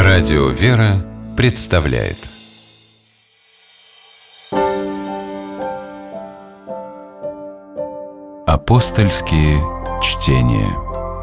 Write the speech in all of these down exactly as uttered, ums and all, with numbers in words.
Радио «Вера» представляет Апостольские чтения.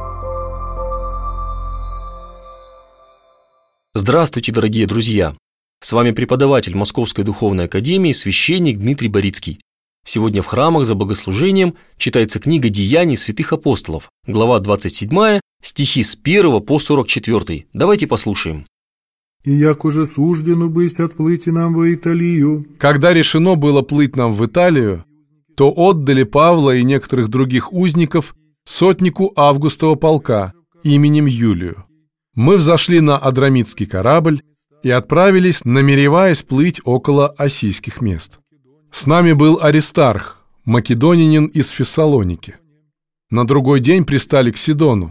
Здравствуйте, дорогие друзья! С вами преподаватель Московской Духовной Академии, священник Дмитрий Борицкий. Сегодня в храмах за богослужением читается книга «Деяний святых апостолов», глава двадцать седьмая, стихи с первого по сорок четвёртый. Давайте послушаем. «И як уже суждено быть отплыть нам в Италию». Когда решено было плыть нам в Италию, то отдали Павла и некоторых других узников сотнику Августова полка именем Юлию. Мы взошли на Адрамитский корабль и отправились, намереваясь плыть около Осийских мест. С нами был Аристарх, македонянин из Фессалоники. На другой день пристали к Сидону.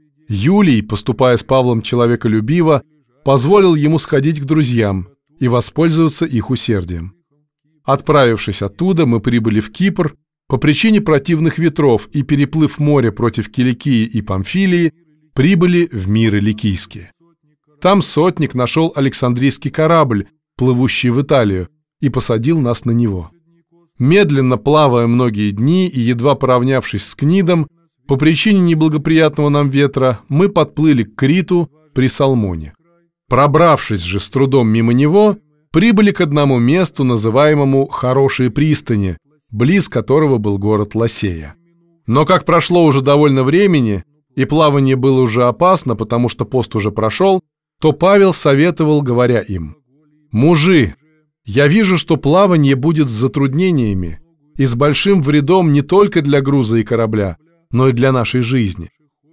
Юлий, поступая с Павлом человеколюбиво, позволил ему сходить к друзьям и воспользоваться их усердием. Отправившись оттуда, мы прибыли в Кипр по причине противных ветров и, переплыв море против Киликии и Памфилии, прибыли в миры Ликийские. Там сотник нашел Александрийский корабль, плывущий в Италию, и посадил нас на него. Медленно плавая многие дни и едва поравнявшись с Книдом, по причине неблагоприятного нам ветра, мы подплыли к Криту при Салмоне. Пробравшись же с трудом мимо него, прибыли к одному месту, называемому «Хорошие пристани», близ которого был город Ласея. Но как прошло уже довольно времени, и плавание было уже опасно, потому что пост уже прошел, то Павел советовал, говоря им: «Мужи, я вижу, что плавание будет с затруднениями и с большим вредом не только для груза и корабля, но и для нашей жизни».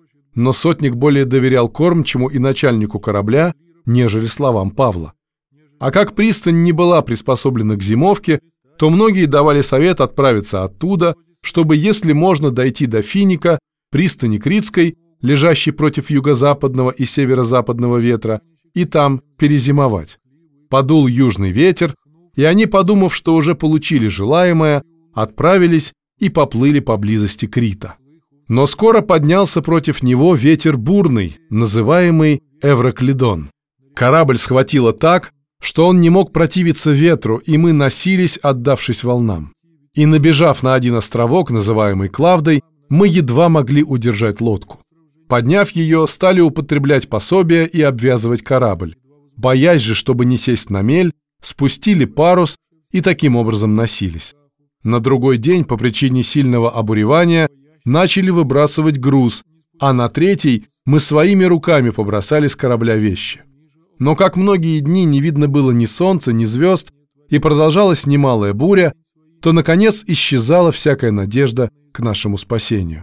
Но сотник более доверял кормчему и начальнику корабля, нежели словам Павла. А как пристань не была приспособлена к зимовке, то многие давали совет отправиться оттуда, чтобы, если можно, дойти до Финика, пристани Критской, лежащей против юго-западного и северо-западного ветра, и там перезимовать. Подул южный ветер, и они, подумав, что уже получили желаемое, отправились и поплыли поблизости Крита. Но скоро поднялся против него ветер бурный, называемый Эвроклидон. Корабль схватило так, что он не мог противиться ветру, и мы носились, отдавшись волнам. И, набежав на один островок, называемый Клавдой, мы едва могли удержать лодку. Подняв ее, стали употреблять пособия и обвязывать корабль. Боясь же, чтобы не сесть на мель, спустили парус и таким образом носились. На другой день, по причине сильного обуревания, начали выбрасывать груз, а на третий мы своими руками побросали с корабля вещи. Но как многие дни не видно было ни солнца, ни звезд, и продолжалась немалая буря, то, наконец, исчезала всякая надежда к нашему спасению.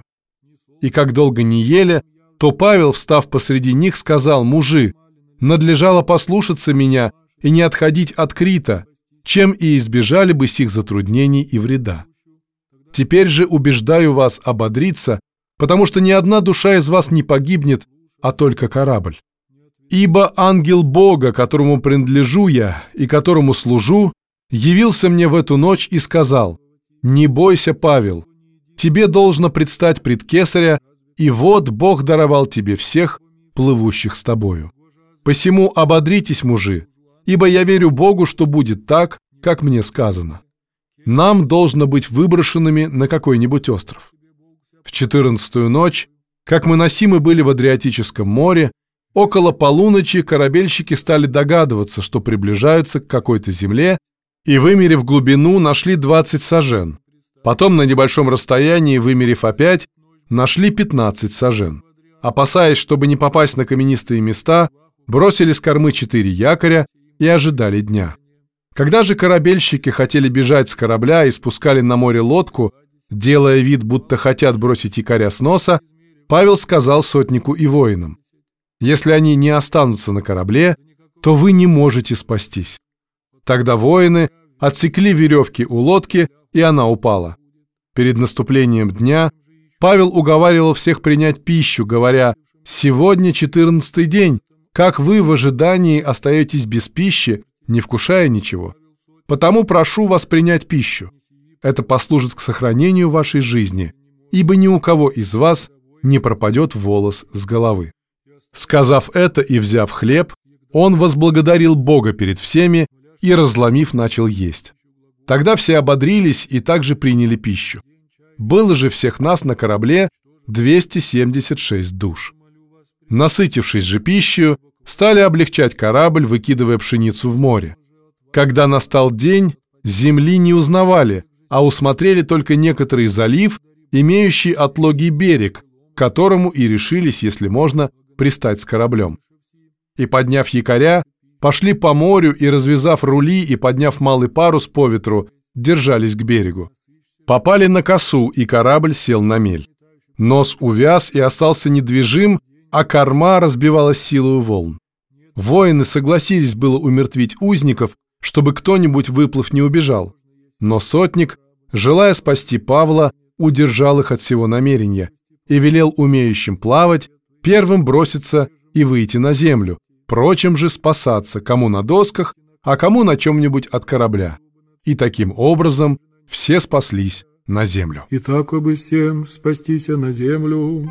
И как долго не ели, то Павел, встав посреди них, сказал: «Мужи, надлежало послушаться меня и не отходить от Крита, чем и избежали бы сих затруднений и вреда. Теперь же убеждаю вас ободриться, потому что ни одна душа из вас не погибнет, а только корабль. Ибо ангел Бога, которому принадлежу я и которому служу, явился мне в эту ночь и сказал: не бойся, Павел, тебе должно предстать пред Кесаря, и вот Бог даровал тебе всех, плывущих с тобою. Посему ободритесь, мужи, ибо я верю Богу, что будет так, как мне сказано. Нам должно быть выброшенными на какой-нибудь остров». В четырнадцатую ночь, как мы носимы были в Адриатическом море, около полуночи корабельщики стали догадываться, что приближаются к какой-то земле, и, вымерив глубину, нашли двадцать сажен. Потом на небольшом расстоянии, вымерив опять, нашли пятнадцать сажен. Опасаясь, чтобы не попасть на каменистые места, бросили с кормы четыре якоря и ожидали дня. Когда же корабельщики хотели бежать с корабля и спускали на море лодку, делая вид, будто хотят бросить якоря с носа, Павел сказал сотнику и воинам: «Если они не останутся на корабле, то вы не можете спастись». Тогда воины отсекли веревки у лодки, и она упала. Перед наступлением дня Павел уговаривал всех принять пищу, говоря: «Сегодня четырнадцатый день, как вы в ожидании остаетесь без пищи, не вкушая ничего. Потому прошу вас принять пищу. Это послужит к сохранению вашей жизни, ибо ни у кого из вас не пропадет волос с головы». Сказав это и взяв хлеб, он возблагодарил Бога перед всеми и, разломив, начал есть. Тогда все ободрились и также приняли пищу. Было же всех нас на корабле двести семьдесят шесть душ. Насытившись же пищей, стали облегчать корабль, выкидывая пшеницу в море. Когда настал день, земли не узнавали, а усмотрели только некоторый залив, имеющий отлогий берег, к которому и решились, если можно, пристать с кораблем. И, подняв якоря, пошли по морю и, развязав рули и подняв малый парус по ветру, держались к берегу. Попали на косу, и корабль сел на мель. Нос увяз и остался недвижим, а корма разбивалась силою волн. Воины согласились было умертвить узников, чтобы кто-нибудь, выплыв, не убежал. Но сотник, желая спасти Павла, удержал их от всего намерения и велел умеющим плавать первым броситься и выйти на землю, прочим же спасаться, кому на досках, а кому на чем-нибудь от корабля. И таким образом все спаслись на землю. И так бы всем спастись на землю.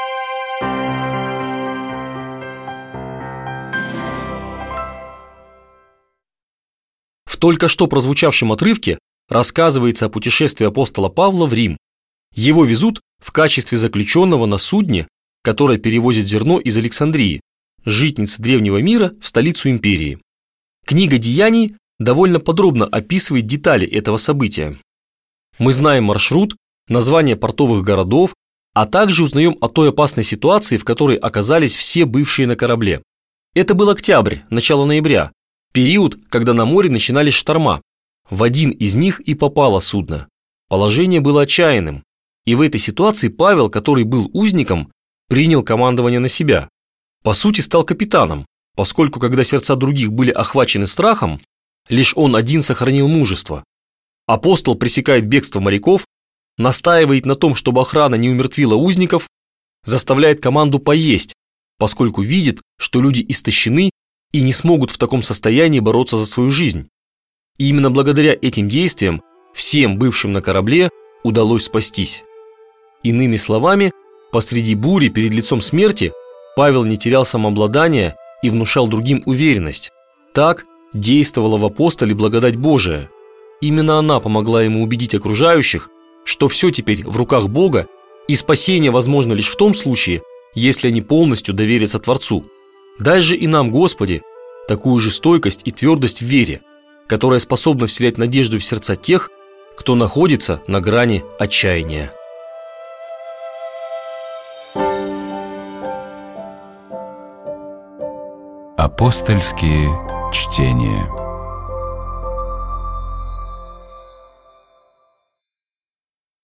В только что прозвучавшем отрывке рассказывается о путешествии апостола Павла в Рим. Его везут в качестве заключенного на судне, которое перевозит зерно из Александрии, житницы древнего мира, в столицу империи. Книга Деяний довольно подробно описывает детали этого события. Мы знаем маршрут, названия портовых городов, а также узнаем о той опасной ситуации, в которой оказались все бывшие на корабле. Это был октябрь, начало ноября, период, когда на море начинались шторма. В один из них и попало судно. Положение было отчаянным, и в этой ситуации Павел, который был узником, принял командование на себя. По сути, стал капитаном, поскольку когда сердца других были охвачены страхом, лишь он один сохранил мужество. Апостол пресекает бегство моряков, настаивает на том, чтобы охрана не умертвила узников, заставляет команду поесть, поскольку видит, что люди истощены и не смогут в таком состоянии бороться за свою жизнь. И именно благодаря этим действиям всем бывшим на корабле удалось спастись. Иными словами, посреди бури перед лицом смерти Павел не терял самообладания и внушал другим уверенность. Так действовала в апостоле благодать Божия. Именно она помогла ему убедить окружающих, что все теперь в руках Бога, и спасение возможно лишь в том случае, если они полностью доверятся Творцу. Дай же и нам, Господи, такую же стойкость и твердость в вере, которая способна вселять надежду в сердца тех, кто находится на грани отчаяния. Апостольские чтения.